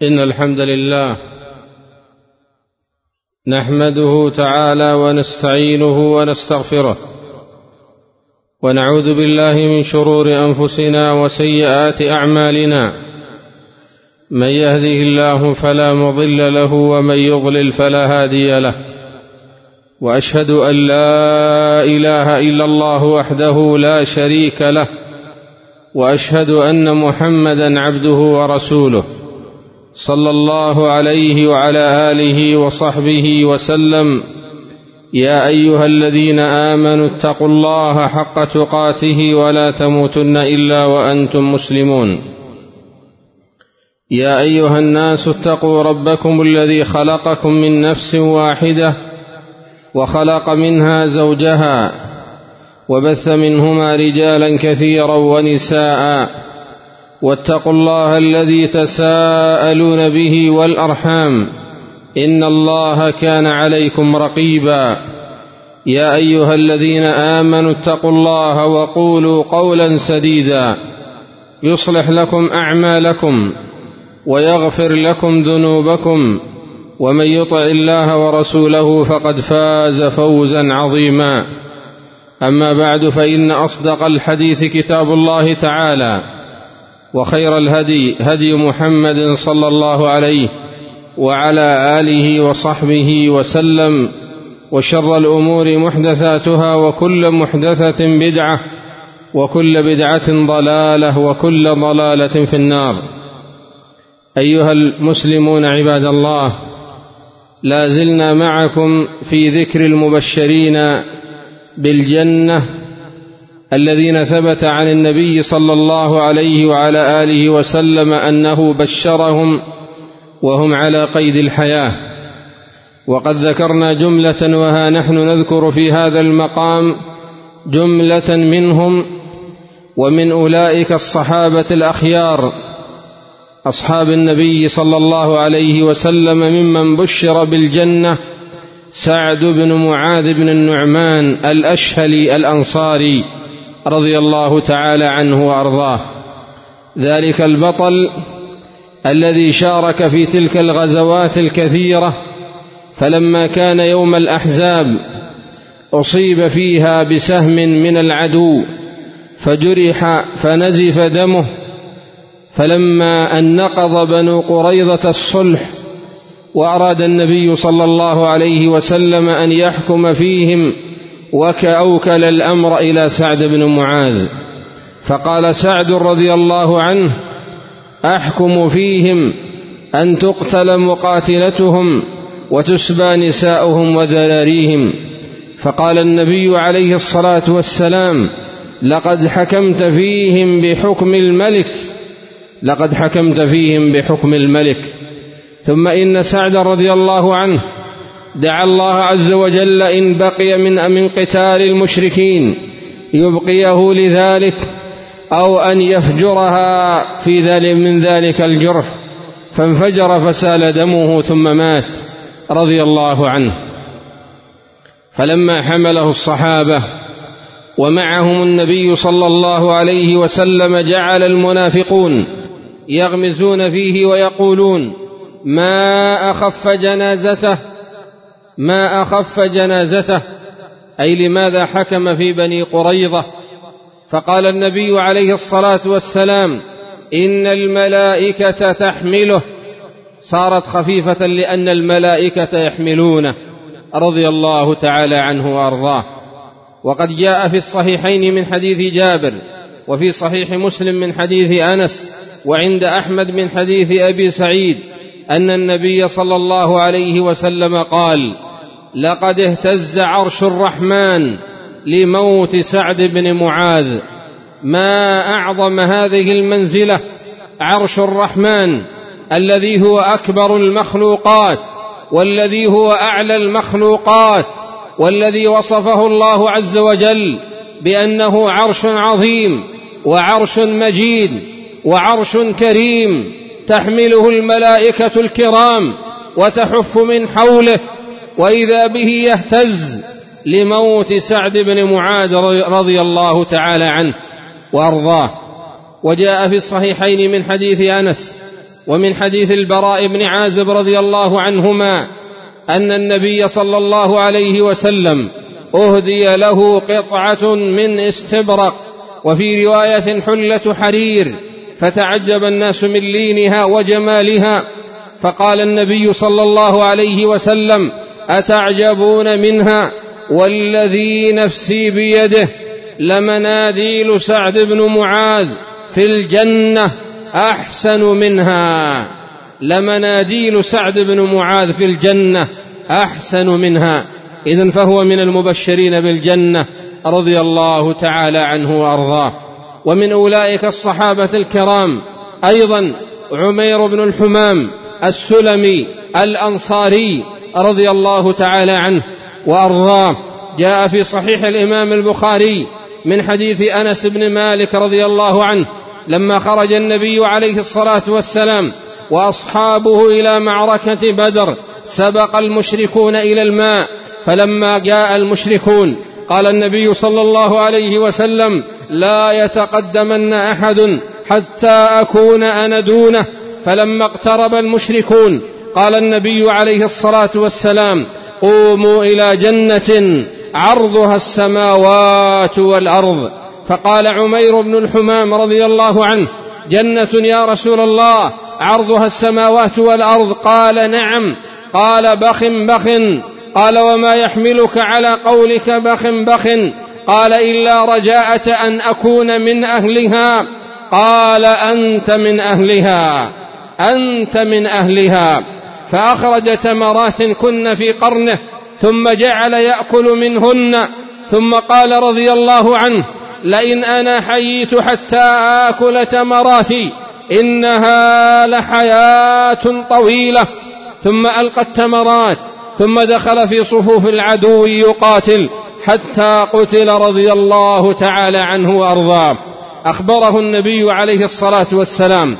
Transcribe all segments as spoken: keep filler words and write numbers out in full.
إن الحمد لله نحمده تعالى ونستعينه ونستغفره ونعوذ بالله من شرور أنفسنا وسيئات أعمالنا. من يهده الله فلا مضل له ومن يضلل فلا هادي له، وأشهد أن لا إله إلا الله وحده لا شريك له، وأشهد أن محمدا عبده ورسوله صلى الله عليه وعلى آله وصحبه وسلم. يا أيها الذين آمنوا اتقوا الله حق تقاته ولا تموتن إلا وأنتم مسلمون. يا أيها الناس اتقوا ربكم الذي خلقكم من نفس واحدة وخلق منها زوجها وبث منهما رجالا كثيرا ونساء، واتقوا الله الذي تساءلون به والأرحام إن الله كان عليكم رقيبا. يا أيها الذين آمنوا اتقوا الله وقولوا قولا سديدا يصلح لكم أعمالكم ويغفر لكم ذنوبكم، ومن يطع الله ورسوله فقد فاز فوزا عظيما. أما بعد، فإن أصدق الحديث كتاب الله تعالى، وخير الهدي هدي محمد صلى الله عليه وعلى آله وصحبه وسلم، وشر الأمور محدثاتها، وكل محدثة بدعة، وكل بدعة ضلالة، وكل ضلالة في النار. أيها المسلمون عباد الله، لا زلنا معكم في ذكر المبشرين بالجنة الذين ثبت عن النبي صلى الله عليه وعلى آله وسلم أنه بشرهم وهم على قيد الحياة. وقد ذكرنا جملة، وها نحن نذكر في هذا المقام جملة منهم، ومن أولئك الصحابة الأخيار أصحاب النبي صلى الله عليه وسلم، ممن بشر بالجنة سعد بن معاذ بن النعمان الأشهلي الأنصاري رضي الله تعالى عنه وأرضاه، ذلك البطل الذي شارك في تلك الغزوات الكثيرة، فلما كان يوم الأحزاب أصيب فيها بسهم من العدو فجرح فنزف دمه، فلما أن نقض بنو قريظة الصلح وأراد النبي صلى الله عليه وسلم أن يحكم فيهم، وكأوكل الأمر إلى سعد بن معاذ، فقال سعد رضي الله عنه: أحكم فيهم أن تقتل مقاتلتهم وتسبى نساؤهم وذراريهم. فقال النبي عليه الصلاة والسلام: لقد حكمت فيهم بحكم الملك لقد حكمت فيهم بحكم الملك. ثم إن سعد رضي الله عنه دعا الله عز وجل إن بقي من من قتال المشركين يبقيه لذلك، أو أن يفجرها في ذلك من ذلك الجرح، فانفجر فسال دمه ثم مات رضي الله عنه. فلما حمله الصحابة ومعهم النبي صلى الله عليه وسلم، جعل المنافقون يغمزون فيه ويقولون: ما أخف جنازته ما أخف جنازته أي لماذا حكم في بني قريظة؟ فقال النبي عليه الصلاة والسلام: إن الملائكة تحمله. صارت خفيفة لأن الملائكة يحملونه رضي الله تعالى عنه وأرضاه. وقد جاء في الصحيحين من حديث جابر، وفي صحيح مسلم من حديث أنس، وعند أحمد من حديث أبي سعيد، أن النبي صلى الله عليه وسلم قال: لقد اهتز عرش الرحمن لموت سعد بن معاذ. ما أعظم هذه المنزلة، عرش الرحمن الذي هو أكبر المخلوقات، والذي هو أعلى المخلوقات، والذي وصفه الله عز وجل بأنه عرش عظيم وعرش مجيد وعرش كريم، تحمله الملائكة الكرام وتحف من حوله، وإذا به يهتز لموت سعد بن معاذ رضي الله تعالى عنه وأرضاه. وجاء في الصحيحين من حديث أنس ومن حديث البراء بن عازب رضي الله عنهما أن النبي صلى الله عليه وسلم أهدي له قطعة من استبرق، وفي رواية حلة حرير، فتعجب الناس من لينها وجمالها، فقال النبي صلى الله عليه وسلم: أتعجبون منها؟ والذي نفسي بيده لمناديل سعد بن معاذ في الجنة أحسن منها، لمناديل سعد بن معاذ في الجنة أحسن منها. إذن فهو من المبشرين بالجنة رضي الله تعالى عنه وأرضاه. ومن أولئك الصحابة الكرام أيضا عمير بن الحمام السلمي الأنصاري رضي الله تعالى عنه وأرضاه. جاء في صحيح الإمام البخاري من حديث أنس بن مالك رضي الله عنه لما خرج النبي عليه الصلاة والسلام وأصحابه إلى معركة بدر، سبق المشركون إلى الماء، فلما جاء المشركون قال النبي صلى الله عليه وسلم: لا يتقدمن أحد حتى أكون أنا دونه. فلما اقترب المشركون قال النبي عليه الصلاة والسلام: قوموا إلى جنة عرضها السماوات والأرض. فقال عمير بن الحمام رضي الله عنه: جنة يا رسول الله عرضها السماوات والأرض؟ قال: نعم. قال: بخ بخ. قال: وما يحملك على قولك بخ بخ؟ قال: إلا رجاءة أن أكون من أهلها. قال: أنت من أهلها، أنت من أهلها. فأخرج تمرات كن في قرنه ثم جعل يأكل منهن، ثم قال رضي الله عنه: لئن أنا حييت حتى آكل تمراتي إنها لحياة طويلة. ثم ألقى التمرات ثم دخل في صفوف العدو يقاتل حتى قتل رضي الله تعالى عنه وأرضاه. أخبره النبي عليه الصلاة والسلام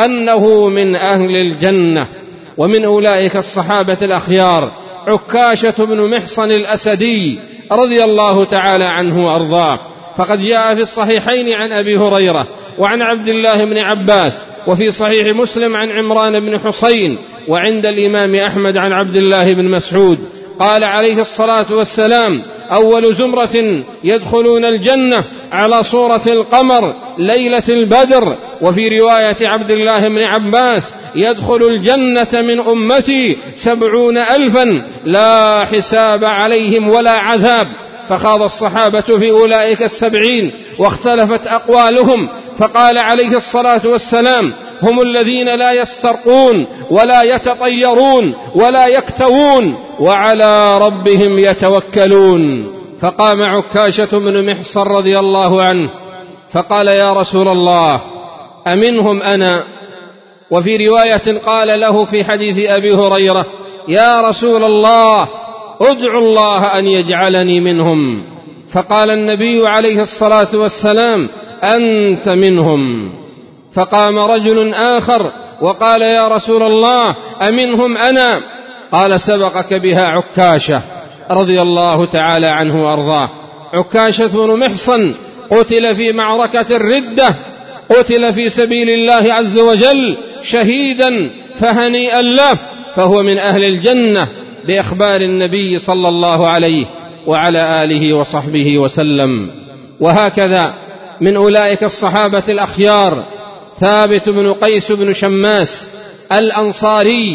أنه من أهل الجنة. ومن أولئك الصحابة الأخيار عكاشة بن محصن الأسدي رضي الله تعالى عنه وأرضاه، فقد جاء في الصحيحين عن أبي هريرة وعن عبد الله بن عباس، وفي صحيح مسلم عن عمران بن حسين، وعند الإمام أحمد عن عبد الله بن مسعود قال عليه الصلاة والسلام: أول زمرة يدخلون الجنة على صورة القمر ليلة البدر. وفي رواية عبد الله بن عباس: يدخل الجنة من أمتي سبعون ألفا لا حساب عليهم ولا عذاب. فخاض الصحابة في أولئك السبعين واختلفت أقوالهم، فقال عليه الصلاة والسلام: هم الذين لا يسترقون ولا يتطيرون ولا يكتوون وعلى ربهم يتوكلون. فقام عكاشة بن محصن رضي الله عنه فقال: يا رسول الله أمنهم أنا؟ وفي رواية قال له في حديث أبي هريرة: يا رسول الله ادعو الله أن يجعلني منهم. فقال النبي عليه الصلاة والسلام: أنت منهم. فقام رجل آخر وقال: يا رسول الله أمنهم أنا؟ قال: سبقك بها عكاشة رضي الله تعالى عنه وأرضاه. عكاشة بن محصن قتل في معركة الردة، قتل في سبيل الله عز وجل شهيدا، فهنيئا له، فهو من أهل الجنة بإخبار النبي صلى الله عليه وعلى آله وصحبه وسلم. وهكذا من أولئك الصحابة الأخيار ثابت بن قيس بن شماس الأنصاري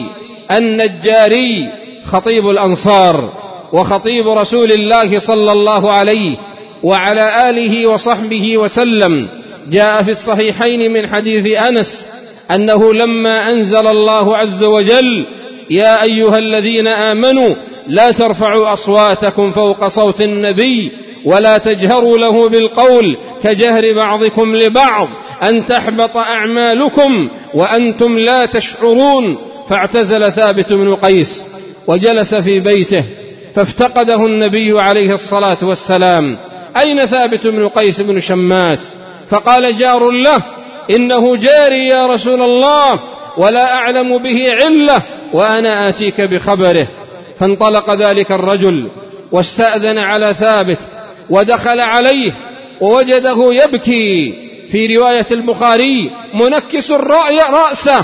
النجاري، خطيب الأنصار وخطيب رسول الله صلى الله عليه وعلى آله وصحبه وسلم. جاء في الصحيحين من حديث أنس أنه لما أنزل الله عز وجل: يا أيها الذين آمنوا لا ترفعوا أصواتكم فوق صوت النبي ولا تجهروا له بالقول كجهر بعضكم لبعض أن تحبط أعمالكم وأنتم لا تشعرون، فاعتزل ثابت بن قيس وجلس في بيته، فافتقده النبي عليه الصلاة والسلام: أين ثابت بن قيس بن شماس؟ فقال جار له: إنه جاري يا رسول الله ولا أعلم به علة وأنا آتيك بخبره. فانطلق ذلك الرجل واستأذن على ثابت ودخل عليه ووجده يبكي، في رواية البخاري منكس الرأي رأسه،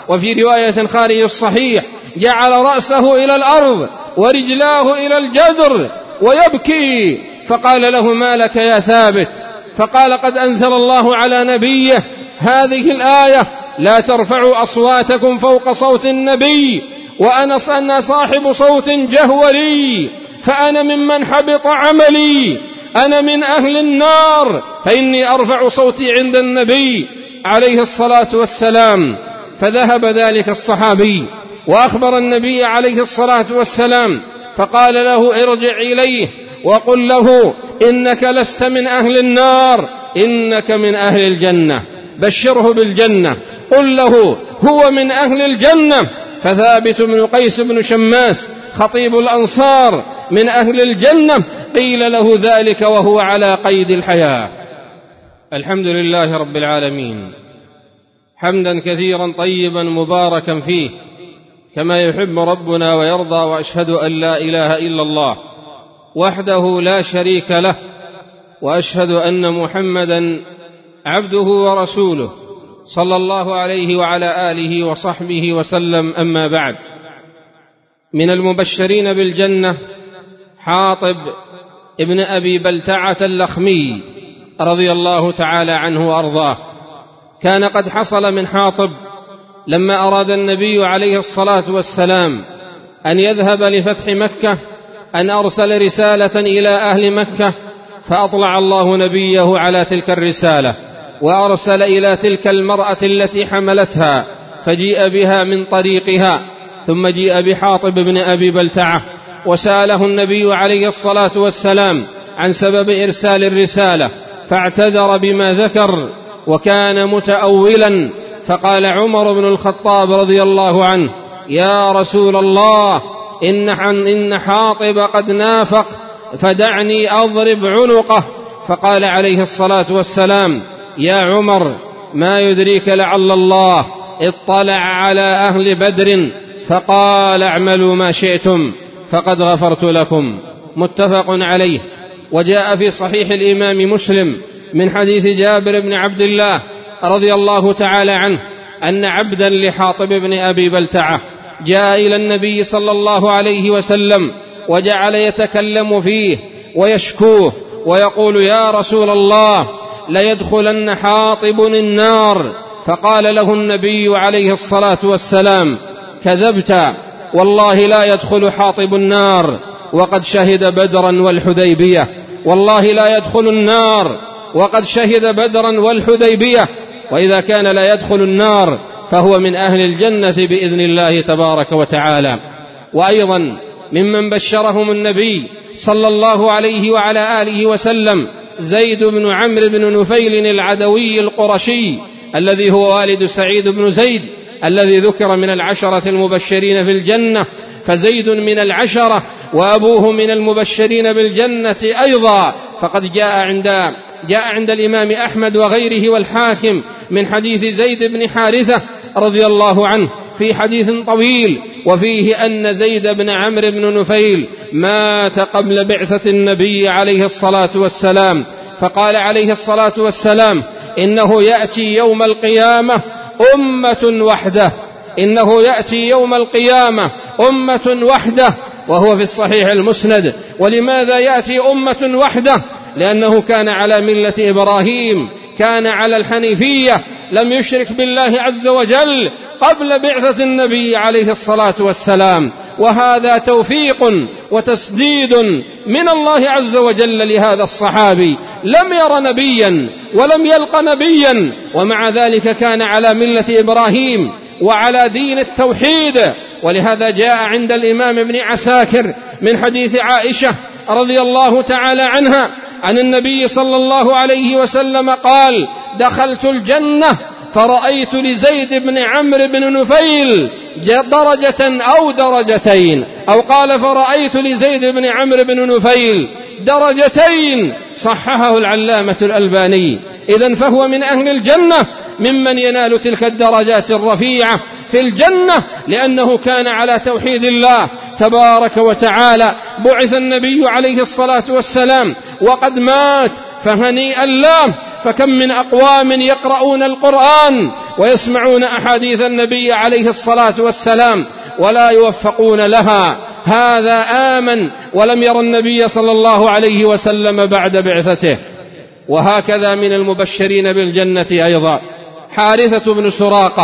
وفي رواية خارج الصحيح جعل رأسه إلى الأرض ورجلاه إلى الجدر ويبكي، فقال له: ما لك يا ثابت؟ فقال: قد أنزل الله على نبيه هذه الآية: لا ترفعوا أصواتكم فوق صوت النبي وأنا صاحب صوت جهوري، فأنا ممن حبط عملي، أنا من أهل النار، فإني أرفع صوتي عند النبي عليه الصلاة والسلام. فذهب ذلك الصحابي وأخبر النبي عليه الصلاة والسلام، فقال له: ارجع إليه وقل له إنك لست من أهل النار، إنك من أهل الجنة، بشره بالجنة، قل له هو من أهل الجنة. فثابت بن قيس بن شماس خطيب الأنصار من أهل الجنة قيل له ذلك وهو على قيد الحياة. الحمد لله رب العالمين، حمدا كثيرا طيبا مباركا فيه كما يحب ربنا ويرضى، وأشهد أن لا إله إلا الله وحده لا شريك له، وأشهد أن محمدا عبده ورسوله صلى الله عليه وعلى آله وصحبه وسلم. أما بعد، من المبشرين بالجنة حاطب ابن أبي بلتعة اللخمي رضي الله تعالى عنه وأرضاه. كان قد حصل من حاطب لما أراد النبي عليه الصلاة والسلام أن يذهب لفتح مكة أن أرسل رسالة إلى أهل مكة، فأطلع الله نبيه على تلك الرسالة وأرسل إلى تلك المرأة التي حملتها، فجيء بها من طريقها، ثم جيء بحاطب بن أبي بلتعة وسأله النبي عليه الصلاة والسلام عن سبب إرسال الرسالة، فاعتذر بما ذكر وكان متأولا. فقال عمر بن الخطاب رضي الله عنه: يا رسول الله، إن, إن حاطب قد نافق، فدعني أضرب عنقه. فقال عليه الصلاة والسلام: يا عمر، ما يدريك لعل الله اطلع على أهل بدر فقال اعملوا ما شئتم فقد غفرت لكم. متفق عليه. وجاء في صحيح الإمام مسلم من حديث جابر بن عبد الله رضي الله تعالى عنه أن عبدا لحاطب بن أبي بلتعة جاء إلى النبي صلى الله عليه وسلم وجعل يتكلم فيه ويشكوه ويقول: يا رسول الله، ليدخلن حاطب النار. فقال له النبي عليه الصلاة والسلام: كذبت، والله لا يدخل حاطب النار وقد شهد بدرا والحديبية، والله لا يدخل النار وقد شهد بدرا والحديبية. وإذا كان لا يدخل النار فهو من أهل الجنة بإذن الله تبارك وتعالى. وأيضا ممن بشرهم النبي صلى الله عليه وعلى آله وسلم زيد بن عمرو بن نفيل العدوي القرشي الذي هو والد سعيد بن زيد الذي ذكر من العشرة المبشرين في الجنة، فزيد من العشرة وأبوه من المبشرين بالجنة أيضا. فقد جاء عند جاء عند الإمام أحمد وغيره والحاكم من حديث زيد بن حارثة رضي الله عنه في حديث طويل، وفيه أن زيد بن عمرو بن نفيل مات قبل بعثة النبي عليه الصلاة والسلام. فقال عليه الصلاة والسلام: إنه يأتي يوم القيامة أمة وحده، إنه يأتي يوم القيامة أمة وحده، وهو في الصحيح المسند. ولماذا يأتي أمة وحده؟ لأنه كان على ملة إبراهيم، كان على الحنيفية، لم يشرك بالله عز وجل قبل بعثة النبي عليه الصلاة والسلام. وهذا توفيق وتسديد من الله عز وجل لهذا الصحابي، لم ير نبيا ولم يلق نبيا، ومع ذلك كان على ملة إبراهيم وعلى دين التوحيد. ولهذا جاء عند الإمام ابن عساكر من حديث عائشة رضي الله تعالى عنها عن النبي صلى الله عليه وسلم قال: دخلت الجنة فرأيت لزيد بن عمرو بن نفيل درجة أو درجتين، أو قال فرأيت لزيد بن عمرو بن نفيل درجتين، صححه العلامة الألباني. إذن فهو من أهل الجنة ممن ينال تلك الدرجات الرفيعة في الجنة، لأنه كان على توحيد الله تبارك وتعالى. بعث النبي عليه الصلاة والسلام وقد مات، فهنيئا له فكم من أقوام يقرؤون القرآن ويسمعون أحاديث النبي عليه الصلاة والسلام ولا يوفقون لها. هذا آمن ولم ير النبي صلى الله عليه وسلم بعد بعثته. وهكذا من المبشرين بالجنة أيضا حارثة بن سراقة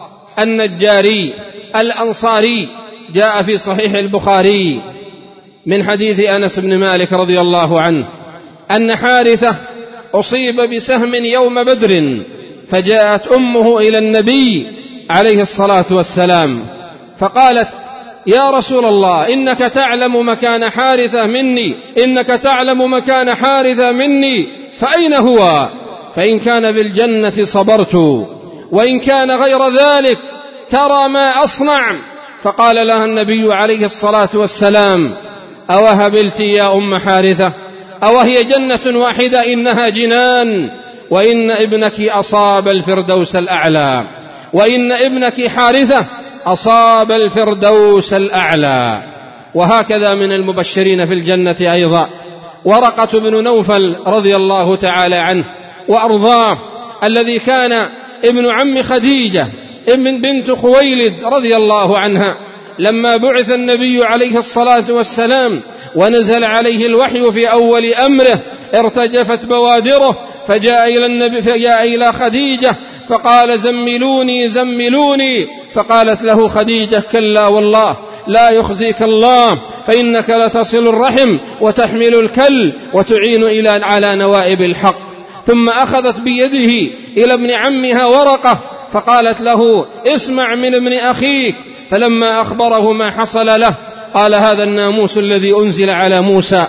النجاري الأنصاري، جاء في صحيح البخاري من حديث أنس بن مالك رضي الله عنه أن حارثة أصيب بسهم يوم بدر، فجاءت أمه إلى النبي عليه الصلاة والسلام فقالت: يا رسول الله، إنك تعلم مكان حارثة مني إنك تعلم مكان حارثة مني فأين هو؟ فإن كان بالجنة صبرت، وإن كان غير ذلك ترى ما أصنع. فقال لها النبي عليه الصلاة والسلام: أوهبلت يا أم حارثة؟ أوهي جنة واحدة؟ إنها جنان، وإن ابنك أصاب الفردوس الأعلى، وإن ابنك حارثة أصاب الفردوس الأعلى. وهكذا من المبشرين في الجنة أيضا ورقة بن نوفل رضي الله تعالى عنه وأرضاه، الذي كان ابن عم خديجة ابن بنت خويلد رضي الله عنها. لما بعث النبي عليه الصلاة والسلام ونزل عليه الوحي في أول أمره ارتجفت بوادره، فجاء إلى النبي فجاء إلى خديجة فقال: زملوني زملوني. فقالت له خديجة: كلا والله، لا يخزيك الله، فإنك لتصل الرحم وتحمل الكل وتعين إلى على نوائب الحق. ثم أخذت بيده إلى ابن عمها ورقة فقالت له: اسمع من ابن أخيك. فلما أخبره ما حصل له قال: هذا الناموس الذي أنزل على موسى،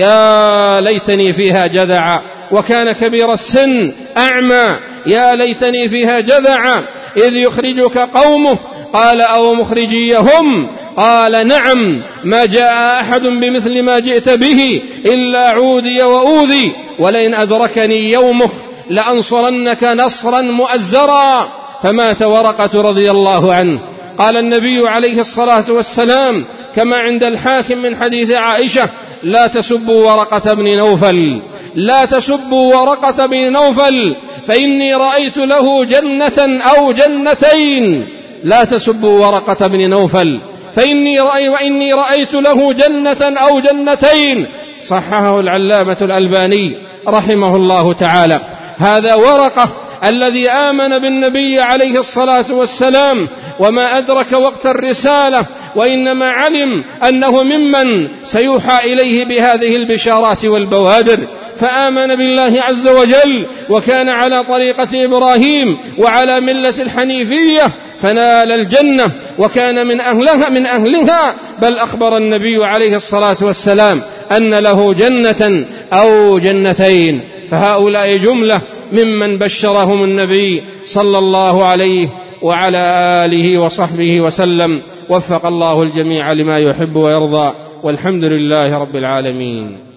يا ليتني فيها جذعا، وكان كبير السن أعمى، يا ليتني فيها جذعا إذ يخرجك قومه. قال: أو مخرجيهم؟ قال: نعم، ما جاء أحد بمثل ما جئت به إلا عودي وأوذي، ولئن أدركني يومك لأنصرنك نصرا مؤزرا. فمات ورقة رضي الله عنه. قال النبي عليه الصلاة والسلام كما عند الحاكم من حديث عائشة: لا تسبوا ورقة بن نوفل، لا تسبوا ورقة بن نوفل فإني رأيت له جنة أو جنتين. لا تسبوا ورقة بن نوفل فإني رأي وإني رأيت له جنة أو جنتين. صححه العلامة الألباني رحمه الله تعالى. هذا ورقة الذي آمن بالنبي عليه الصلاة والسلام وما أدرك وقت الرسالة، وإنما علم أنه ممن سيوحى إليه بهذه البشارات والبوادر، فآمن بالله عز وجل وكان على طريقة إبراهيم وعلى ملة الحنيفية فنال الجنة وكان من أهلها من أهلها بل أخبر النبي عليه الصلاة والسلام أن له جنة أو جنتين. فهؤلاء جملة ممن بشرهم النبي صلى الله عليه وعلى آله وصحبه وسلم. وفق الله الجميع لما يحب ويرضى، والحمد لله رب العالمين.